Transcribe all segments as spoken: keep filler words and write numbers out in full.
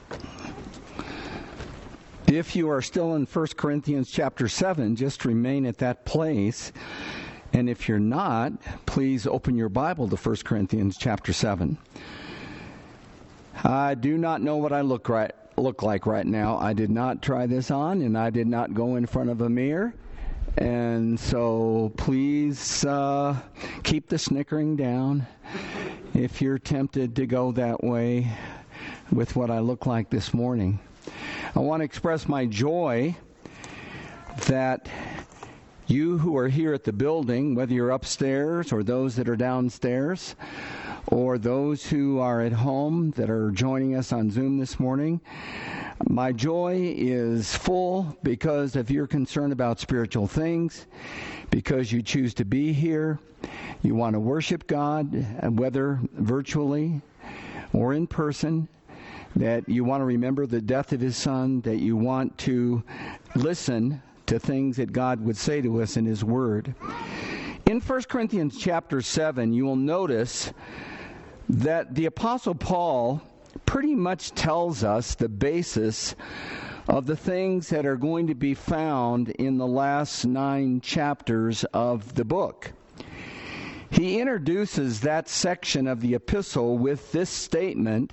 If you are still in First Corinthians chapter seven, just remain at that place. And if you're not, please open your Bible to First Corinthians chapter seven. I do not know what I look right look like right now. I did not try this on, and I did not go in front of a mirror. And so please uh, keep the snickering down if you're tempted to go that way with what I look like this morning. I want to express my joy that you who are here at the building, whether you're upstairs or those that are downstairs, or those who are at home that are joining us on Zoom this morning, my joy is full because of your concern about spiritual things, because you choose to be here. You want to worship God, whether virtually or in person, that you want to remember the death of His Son, that you want to listen to things that God would say to us in His Word. In First Corinthians chapter seven, you will notice that the Apostle Paul pretty much tells us the basis of the things that are going to be found in the last nine chapters of the book. He introduces that section of the epistle with this statement,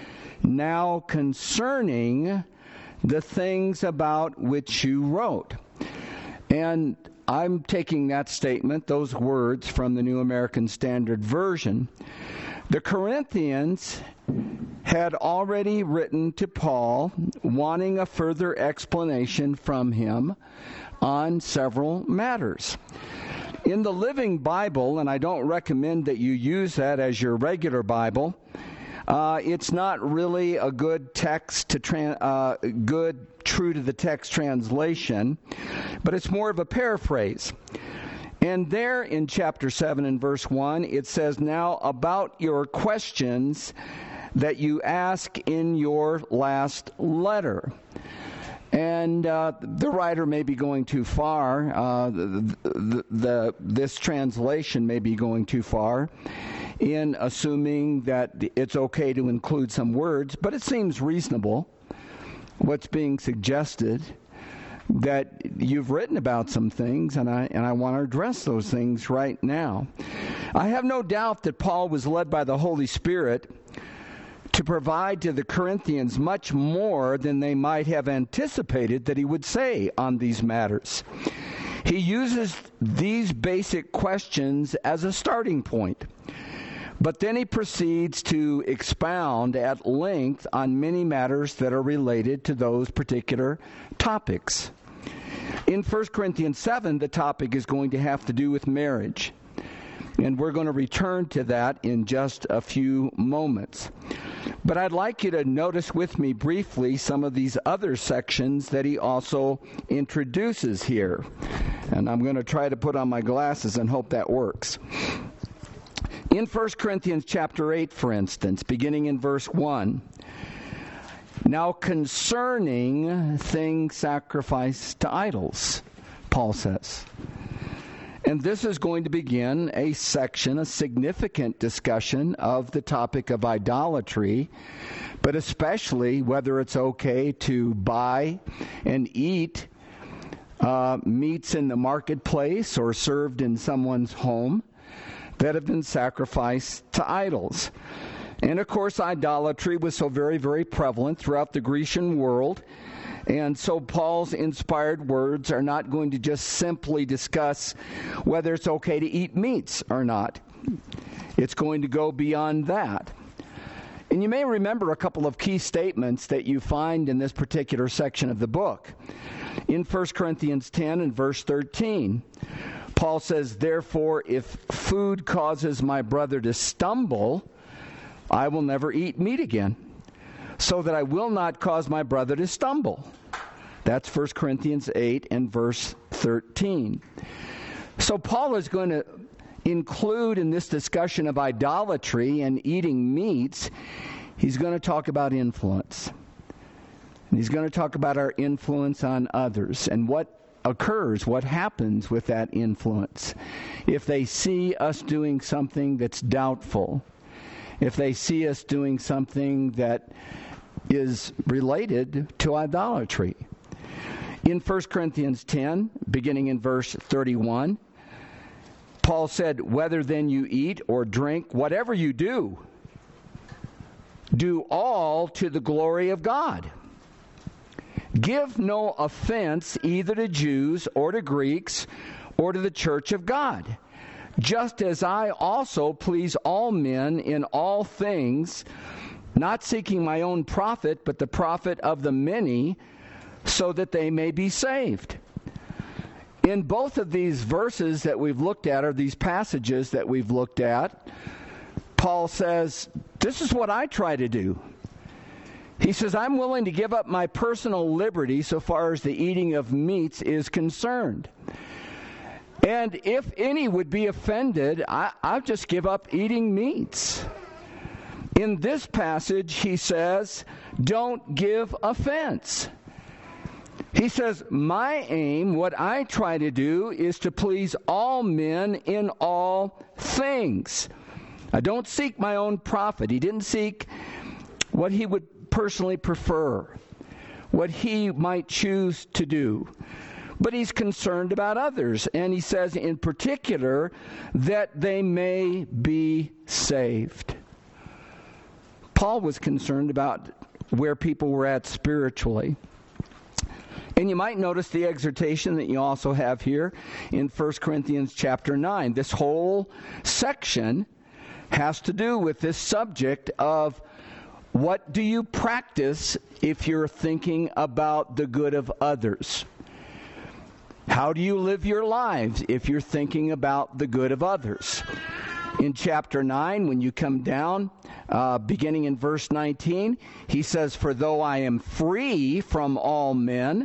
"Now concerning the things about which you wrote." And I'm taking that statement, those words, from the New American Standard Version. The Corinthians had already written to Paul, wanting a further explanation from him on several matters. In the Living Bible, and I don't recommend that you use that as your regular Bible, Uh, it's not really a good text to tra- uh, good true to the text translation, but it's more of a paraphrase. And there in chapter seven and verse one, it says, "Now about your questions that you ask in your last letter." And uh, the writer may be going too far. Uh, the, the, the, this translation may be going too far in assuming that it's okay to include some words, but it seems reasonable what's being suggested, that you've written about some things, and I and I want to address those things right now. I have no doubt that Paul was led by the Holy Spirit to provide to the Corinthians much more than they might have anticipated that he would say on these matters. He uses these basic questions as a starting point, but then he proceeds to expound at length on many matters that are related to those particular topics. In First Corinthians seven, the topic is going to have to do with marriage, and we're going to return to that in just a few moments. But I'd like you to notice with me briefly some of these other sections that he also introduces here. And I'm going to try to put on my glasses and hope that works. In First Corinthians chapter eight, for instance, beginning in verse one, "Now concerning things sacrificed to idols," Paul says. And this is going to begin a section, a significant discussion of the topic of idolatry, but especially whether it's okay to buy and eat uh, meats in the marketplace or served in someone's home that have been sacrificed to idols. And of course, idolatry was so very, very prevalent throughout the Grecian world. And so Paul's inspired words are not going to just simply discuss whether it's okay to eat meats or not. It's going to go beyond that. And you may remember a couple of key statements that you find in this particular section of the book. In First Corinthians ten and verse thirteen, Paul says, "Therefore, if food causes my brother to stumble, I will never eat meat again, so that I will not cause my brother to stumble." That's First Corinthians eight and verse thirteen. So Paul is going to include in this discussion of idolatry and eating meats, he's going to talk about influence. And he's going to talk about our influence on others and what occurs, what happens with that influence. If they see us doing something that's doubtful, if they see us doing something that is related to idolatry. In First Corinthians ten, beginning in verse thirty-one, Paul said, "Whether then you eat or drink, whatever you do, do all to the glory of God. Give no offense either to Jews or to Greeks or to the church of God, just as I also please all men in all things, not seeking my own profit, but the profit of the many, so that they may be saved." In both of these verses that we've looked at, or these passages that we've looked at, Paul says, this is what I try to do. He says, I'm willing to give up my personal liberty so far as the eating of meats is concerned. And if any would be offended, I, I'll just give up eating meats. In this passage, he says, don't give offense. He says, my aim, what I try to do, is to please all men in all things. I don't seek my own profit. He didn't seek what he would personally prefer, what he might choose to do. But he's concerned about others. And he says in particular that they may be saved. Paul was concerned about where people were at spiritually. And you might notice the exhortation that you also have here in First Corinthians chapter nine. This whole section has to do with this subject of what do you practice if you're thinking about the good of others? How do you live your lives if you're thinking about the good of others? In chapter nine, when you come down, uh, beginning in verse nineteen, he says, "For though I am free from all men,"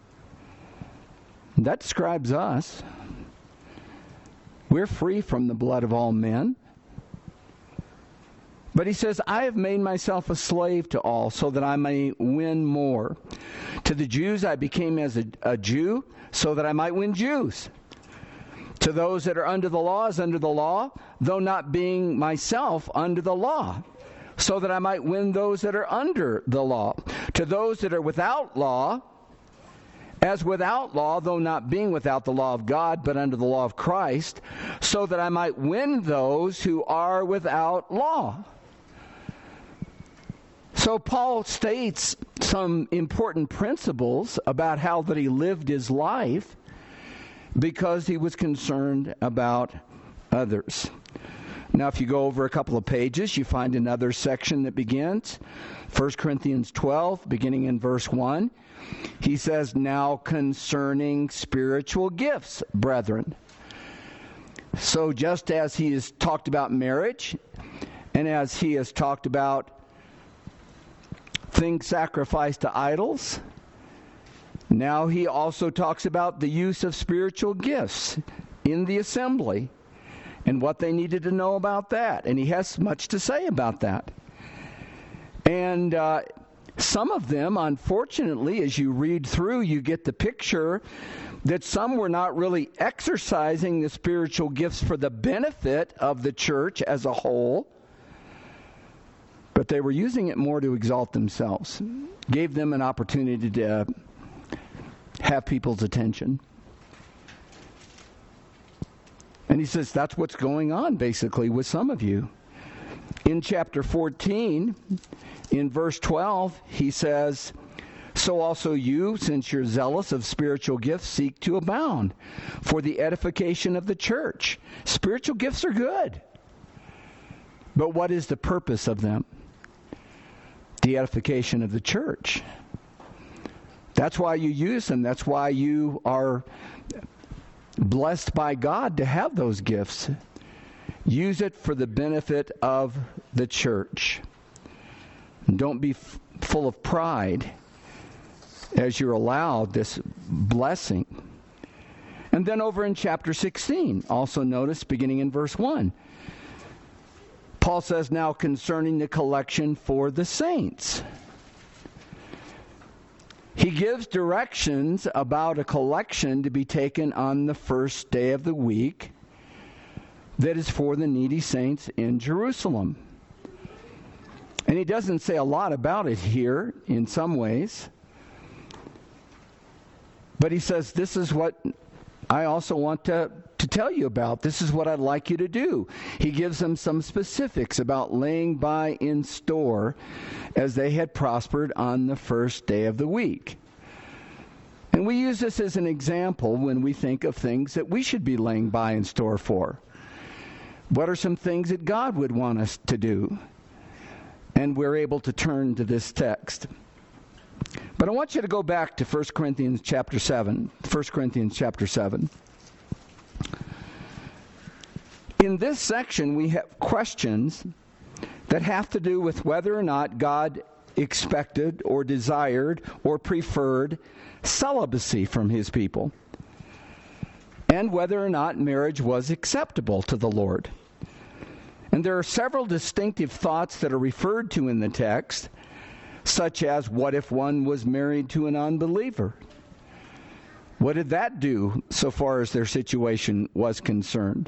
that describes us. We're free from the blood of all men. But he says, I have made myself a slave to all so that I may win more. To the Jews I became as a, a Jew so that I might win Jews. To those that are under the law as under the law, though not being myself under the law, so that I might win those that are under the law. To those that are without law, as without law, though not being without the law of God, but under the law of Christ, so that I might win those who are without law. So Paul states some important principles about how that he lived his life because he was concerned about others. Now, if you go over a couple of pages, you find another section that begins, First Corinthians twelve, beginning in verse one. He says, now concerning spiritual gifts, brethren. So just as he has talked about marriage, and as he has talked about things sacrificed to idols, now he also talks about the use of spiritual gifts in the assembly and what they needed to know about that. And he has much to say about that. And uh, some of them, unfortunately, as you read through, you get the picture that some were not really exercising the spiritual gifts for the benefit of the church as a whole, but they were using it more to exalt themselves. Gave them an opportunity to have people's attention. And he says that's what's going on, basically, with some of you. In chapter fourteen, in verse twelve, he says, so also you, since you're zealous of spiritual gifts, seek to abound for the edification of the church. Spiritual gifts are good. But what is the purpose of them? The edification of the church. That's why you use them. That's why you are blessed by God to have those gifts. Use it for the benefit of the church. Don't be f- full of pride as you're allowed this blessing. And then over in chapter sixteen, also notice beginning in verse one, Paul says, now concerning the collection for the saints. He gives directions about a collection to be taken on the first day of the week that is for the needy saints in Jerusalem. And he doesn't say a lot about it here in some ways. But he says, this is what I also want to, to tell you about. This is what I'd like you to do. He gives them some specifics about laying by in store as they had prospered on the first day of the week. And we use this as an example when we think of things that we should be laying by in store for. What are some things that God would want us to do? And we're able to turn to this text. But I want you to go back to First Corinthians chapter seven. First Corinthians chapter seven. In this section, we have questions that have to do with whether or not God expected or desired or preferred celibacy from his people, and whether or not marriage was acceptable to the Lord. And there are several distinctive thoughts that are referred to in the text, such as, what if one was married to an unbeliever? What did that do so far as their situation was concerned?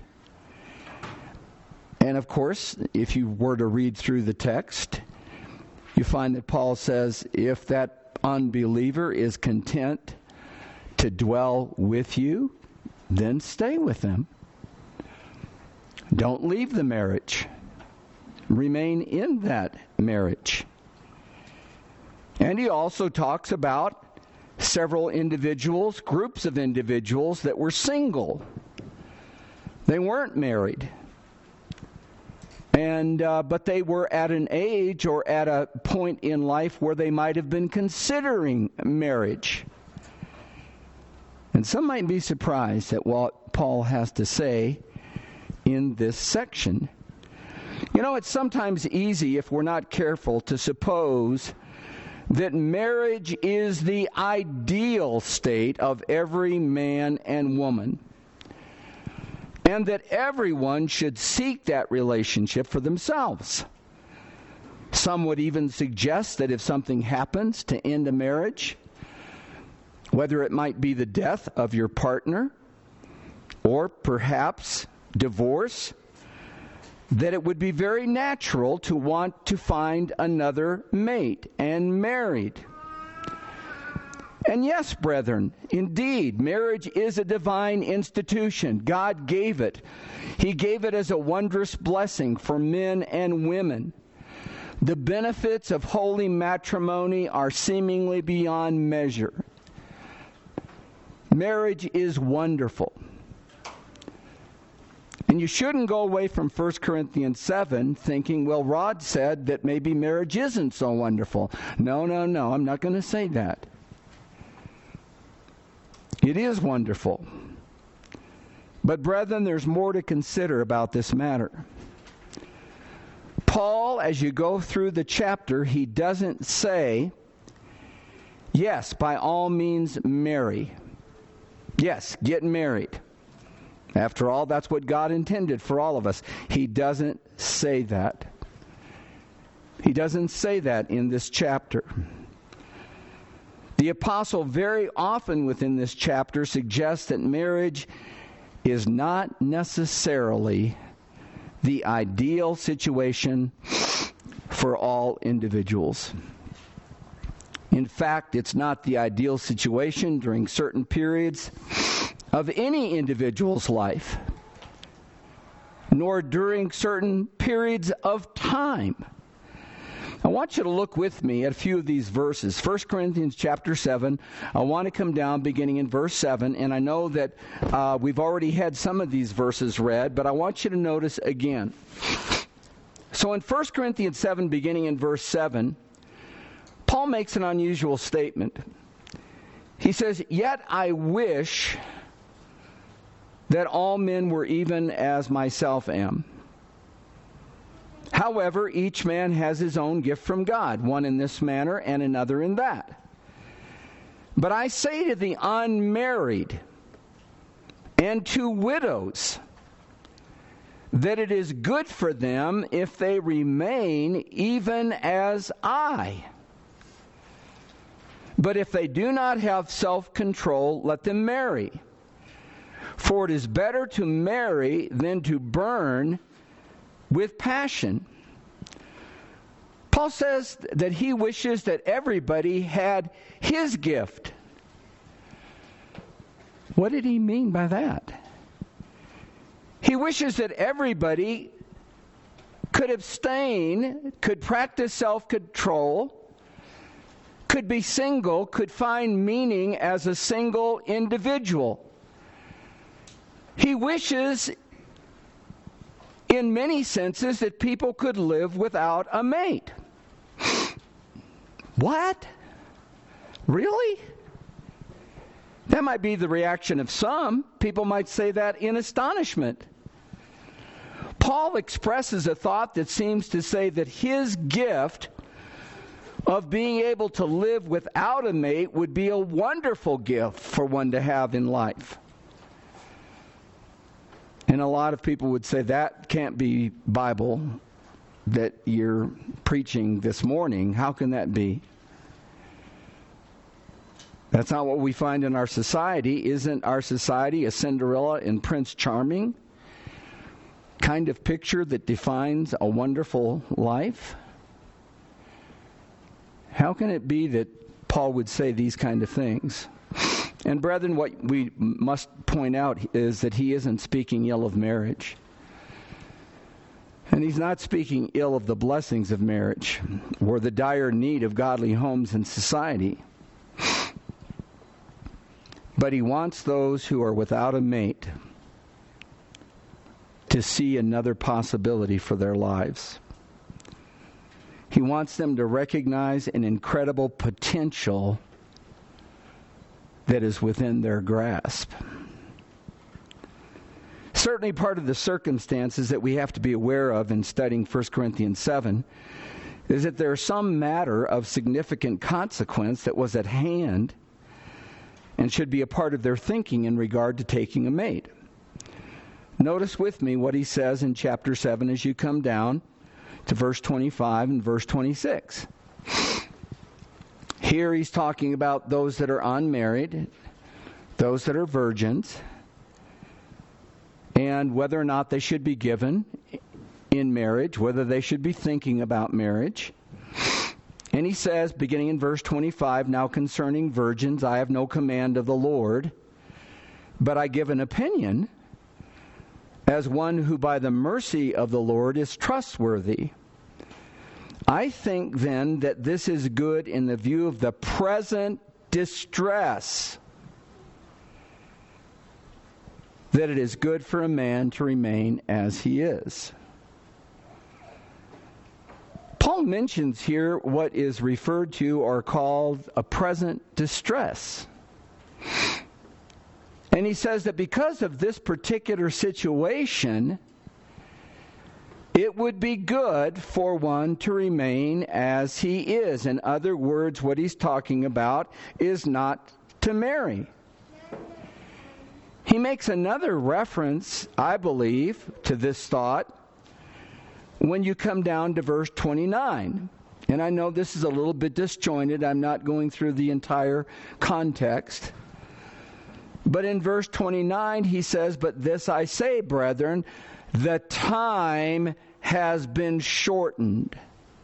And of course, if you were to read through the text, you find that Paul says, if that unbeliever is content to dwell with you, then stay with them. Don't leave the marriage. Remain in that marriage. And he also talks about several individuals, groups of individuals that were single. They weren't married. And uh, but they were at an age or at a point in life where they might have been considering marriage. And some might be surprised at what Paul has to say in this section. You know, it's sometimes easy, if we're not careful, to suppose that marriage is the ideal state of every man and woman, and that everyone should seek that relationship for themselves. Some would even suggest that if something happens to end a marriage, whether it might be the death of your partner or perhaps divorce, that it would be very natural to want to find another mate and married. And yes, brethren, indeed, marriage is a divine institution. God gave it. He gave it as a wondrous blessing for men and women. The benefits of holy matrimony are seemingly beyond measure. Marriage is wonderful. And you shouldn't go away from First Corinthians seven thinking, well, Rod said that maybe marriage isn't so wonderful. No, no, no, I'm not going to say that. It is wonderful. But brethren, there's more to consider about this matter. Paul, as you go through the chapter, he doesn't say, yes, by all means marry. Yes, get married. After all, that's what God intended for all of us. He doesn't say that. He doesn't say that in this chapter. The apostle very often within this chapter suggests that marriage is not necessarily the ideal situation for all individuals. In fact, it's not the ideal situation during certain periods of any individual's life, nor during certain periods of time. I want you to look with me at a few of these verses. First Corinthians chapter seven, I want to come down beginning in verse seven, and I know that uh, we've already had some of these verses read, but I want you to notice again. So in First Corinthians seven, beginning in verse seven, Paul makes an unusual statement. He says, "Yet I wish that all men were even as myself am. However, each man has his own gift from God, one in this manner and another in that. But I say to the unmarried and to widows that it is good for them if they remain even as I. But if they do not have self-control, let them marry. For it is better to marry than to burn with passion." Paul says that he wishes that everybody had his gift. What did he mean by that? He wishes that everybody could abstain, could practice self-control, could be single, could find meaning as a single individual. He wishes, in many senses, that people could live without a mate. What? Really? That might be the reaction of some. People might say that in astonishment. Paul expresses a thought that seems to say that his gift of being able to live without a mate would be a wonderful gift for one to have in life. And a lot of people would say that can't be Bible that you're preaching this morning. How can that be? That's not what we find in our society. Isn't our society a Cinderella and Prince Charming kind of picture that defines a wonderful life? How can it be that Paul would say these kind of things? And brethren, what we must point out is that he isn't speaking ill of marriage. And he's not speaking ill of the blessings of marriage or the dire need of godly homes in society. But he wants those who are without a mate to see another possibility for their lives. He wants them to recognize an incredible potential that is within their grasp. Certainly part of the circumstances that we have to be aware of in studying First Corinthians seven is that there is some matter of significant consequence that was at hand and should be a part of their thinking in regard to taking a mate. Notice with me what he says in chapter seven as you come down to verse twenty-five and verse twenty-six. Here he's talking about those that are unmarried, those that are virgins, and whether or not they should be given in marriage, whether they should be thinking about marriage. And he says, beginning in verse twenty-five, "Now concerning virgins, I have no command of the Lord, but I give an opinion as one who by the mercy of the Lord is trustworthy. I think then that this is good in the view of the present distress, that it is good for a man to remain as he is." Paul mentions here what is referred to or called a present distress. And he says that because of this particular situation, it would be good for one to remain as he is. In other words, what he's talking about is not to marry. He makes another reference, I believe, to this thought when you come down to verse twenty-nine. And I know this is a little bit disjointed. I'm not going through the entire context. But in verse twenty-nine, he says, "But this I say, brethren, the time has been shortened,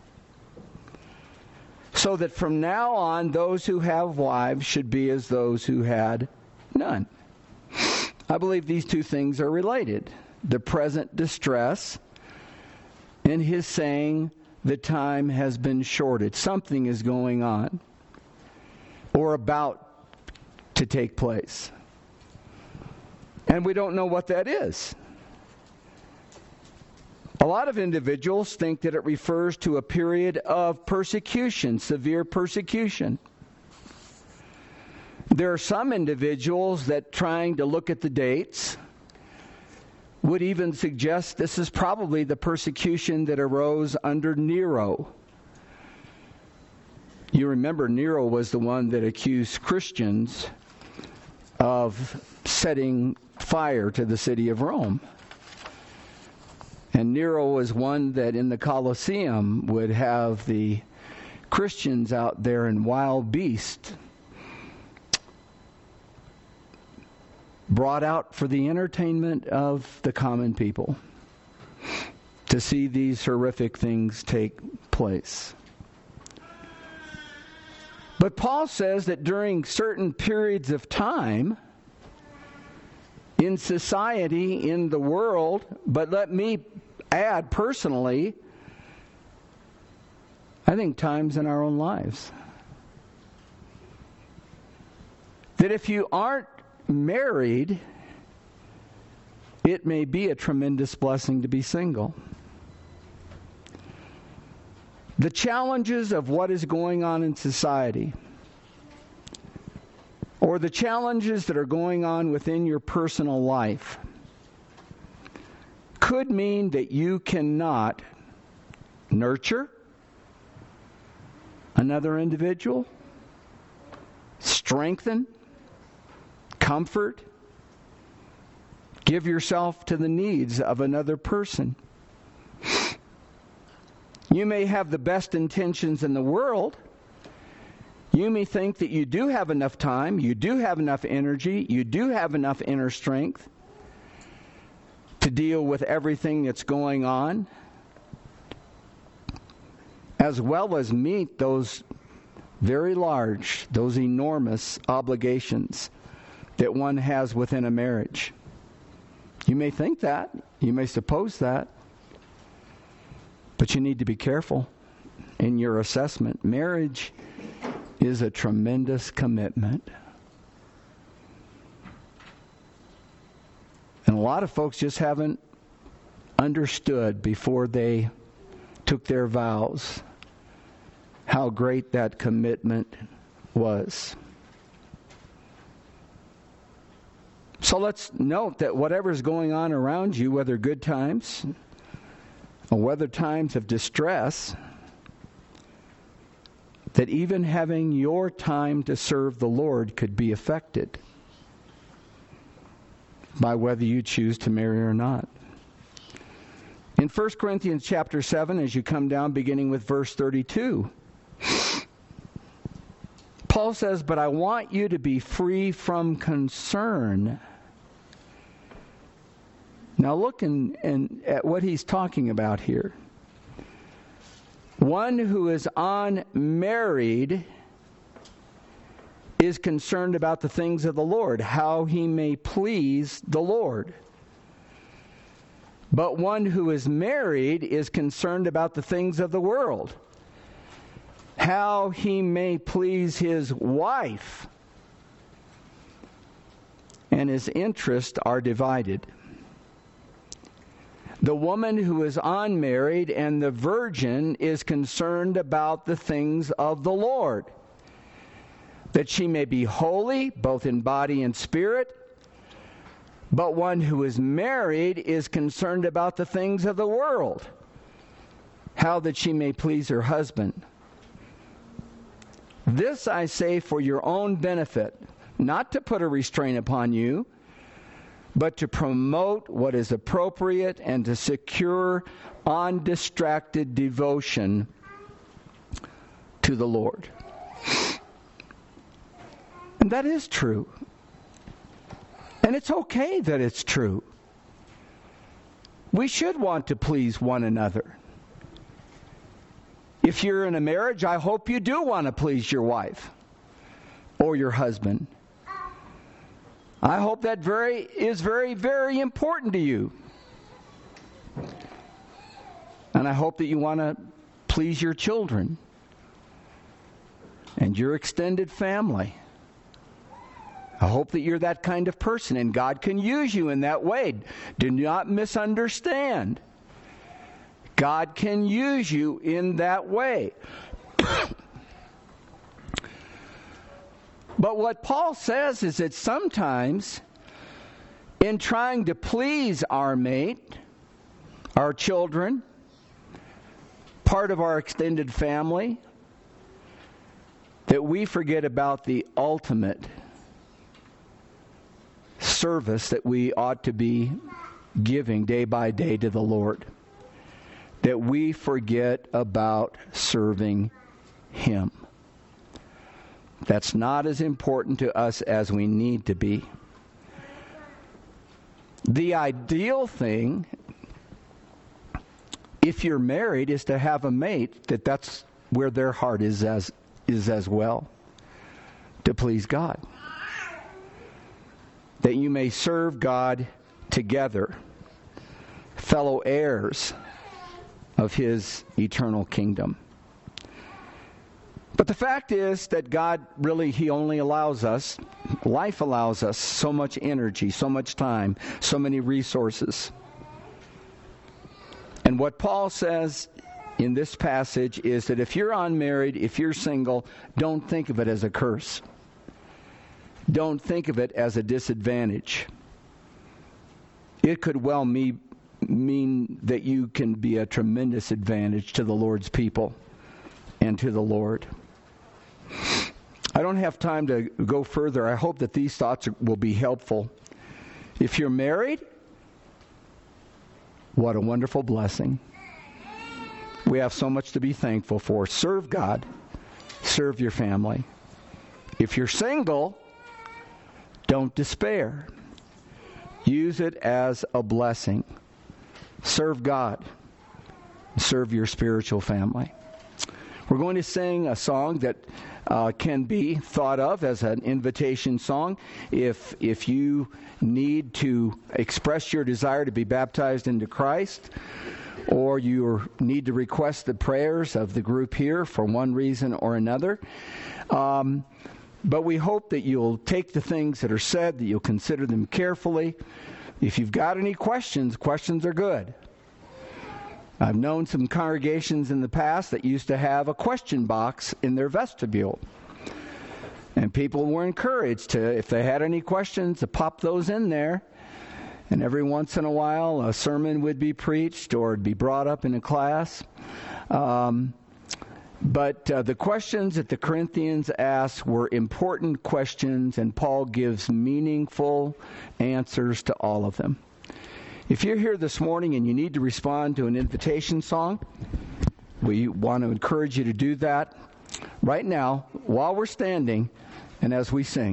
so that from now on those who have wives should be as those who had none." I believe these two things are related. The present distress and his saying the time has been shorted. Something is going on or about to take place. And we don't know what that is. A lot of individuals think that it refers to a period of persecution, severe persecution. There are some individuals that, trying to look at the dates, would even suggest this is probably the persecution that arose under Nero. You remember Nero was the one that accused Christians of setting fire to the city of Rome. And Nero was one that in the Colosseum would have the Christians out there in wild beasts brought out for the entertainment of the common people to see these horrific things take place. But Paul says that during certain periods of time, in society, in the world, but let me add personally, I think times in our own lives, that if you aren't married, it may be a tremendous blessing to be single. The challenges of what is going on in society, or the challenges that are going on within your personal life, could mean that you cannot nurture another individual, strengthen, comfort, give yourself to the needs of another person. You may have the best intentions in the world. You may think that you do have enough time, you do have enough energy, you do have enough inner strength to deal with everything that's going on, as well as meet those very large, those enormous obligations that one has within a marriage. You may think that, you may suppose that, but you need to be careful in your assessment. Marriage is a tremendous commitment. And a lot of folks just haven't understood before they took their vows how great that commitment was. So let's note that whatever's going on around you, whether good times or whether times of distress, that even having your time to serve the Lord could be affected by whether you choose to marry or not. In First Corinthians chapter seven, as you come down beginning with verse thirty-two, Paul says, "But I want you to be free from concern." Now look in, in, at what he's talking about here. One who is unmarried is concerned about the things of the Lord, how he may please the Lord. But one who is married is concerned about the things of the world, how he may please his wife. And his interests are divided. The woman who is unmarried and the virgin is concerned about the things of the Lord, that she may be holy, both in body and spirit. But one who is married is concerned about the things of the world, how that she may please her husband. This I say for your own benefit, not to put a restraint upon you, but to promote what is appropriate and to secure undistracted devotion to the Lord. And that is true. And it's okay that it's true. We should want to please one another. If you're in a marriage, I hope you do want to please your wife or your husband. I hope that very is very, very important to you. And I hope that you want to please your children and your extended family. I hope that you're that kind of person, and God can use you in that way. Do not misunderstand. God can use you in that way. But what Paul says is that sometimes in trying to please our mate, our children, part of our extended family, that we forget about the ultimate service that we ought to be giving day by day to the Lord. That we forget about serving Him. That's not as important to us as we need to be. The ideal thing, if you're married, is to have a mate that that's where their heart is as is as well. to please God, that you may serve God together, fellow heirs of His eternal kingdom. But the fact is that God really, He only allows us, life allows us so much energy, so much time, so many resources. And what Paul says in this passage is that if you're unmarried, if you're single, don't think of it as a curse. Don't think of it as a disadvantage. It could well me, mean that you can be a tremendous advantage to the Lord's people and to the Lord. I don't have time to go further. I hope that these thoughts will be helpful. If you're married, what a wonderful blessing. We have so much to be thankful for. Serve God. Serve your family. If you're single, don't despair. Use it as a blessing. Serve God. Serve your spiritual family. We're going to sing a song that uh, can be thought of as an invitation song. If if you need to express your desire to be baptized into Christ, or you need to request the prayers of the group here for one reason or another, um, but we hope that you'll take the things that are said, that you'll consider them carefully. If you've got any questions, questions are good. I've known some congregations in the past that used to have a question box in their vestibule. And people were encouraged to, if they had any questions, to pop those in there. And every once in a while, a sermon would be preached or it'd be brought up in a class. Um, but uh, the questions that the Corinthians asked were important questions, and Paul gives meaningful answers to all of them. If you're here this morning and you need to respond to an invitation song, we want to encourage you to do that right now while we're standing and as we sing.